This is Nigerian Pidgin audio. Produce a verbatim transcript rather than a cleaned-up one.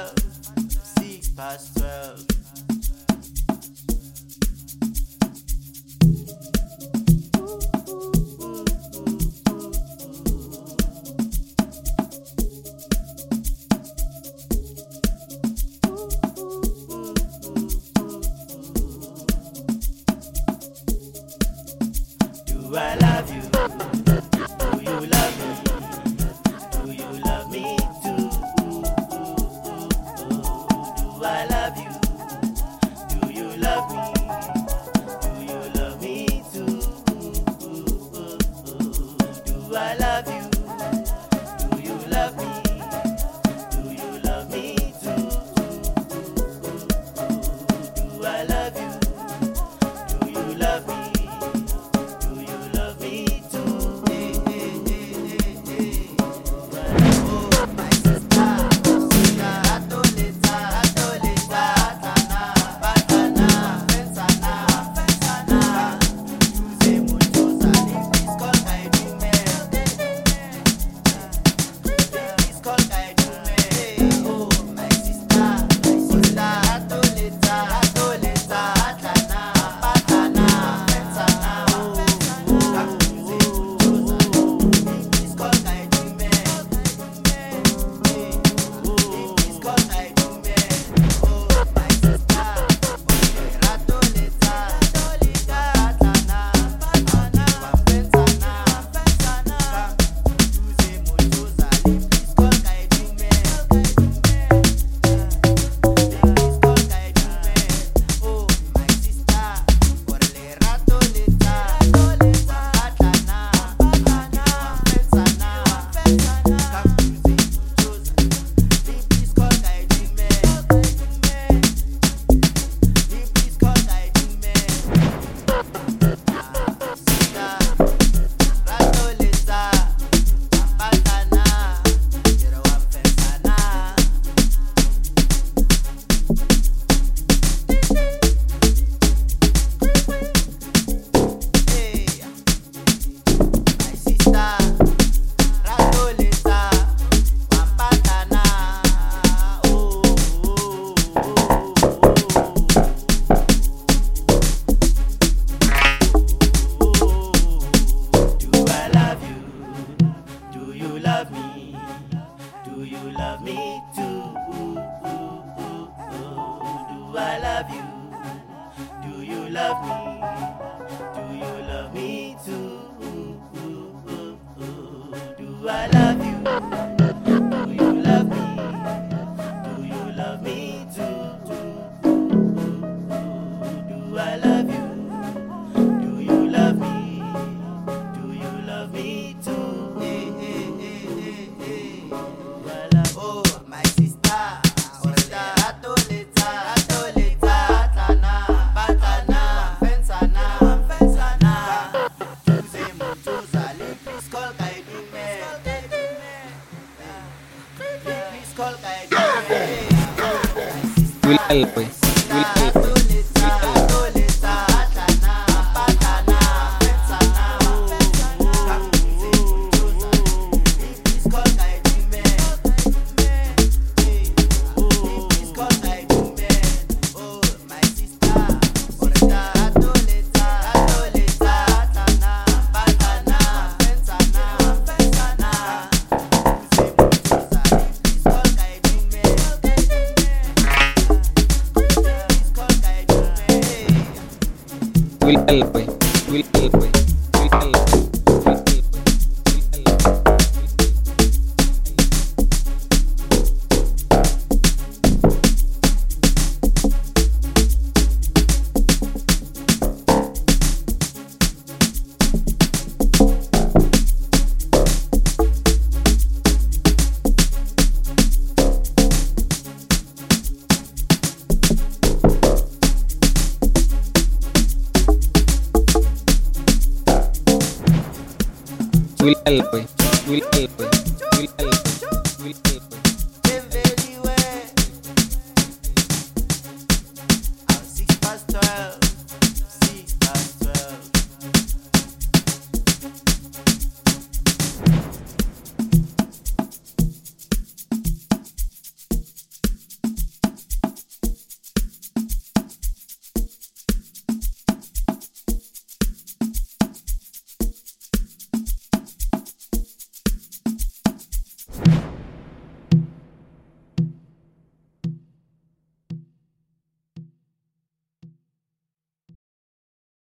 twelve, six past twelve. Do I love you? Do you love me? Do you love me too? Do I love you? Do you love me? Do you love me too? Do I love you? Do you love me? Do you love me too? Do I love you? Do you love me? Do you love me too? Do I love you? Do you love me? Do you love me too? Do I love you? Do you love me? Do you love me too? Do I love you? Do you love me? Do you love me too? Will pues, will pues. Will pues, will pues. Will pues, will pues.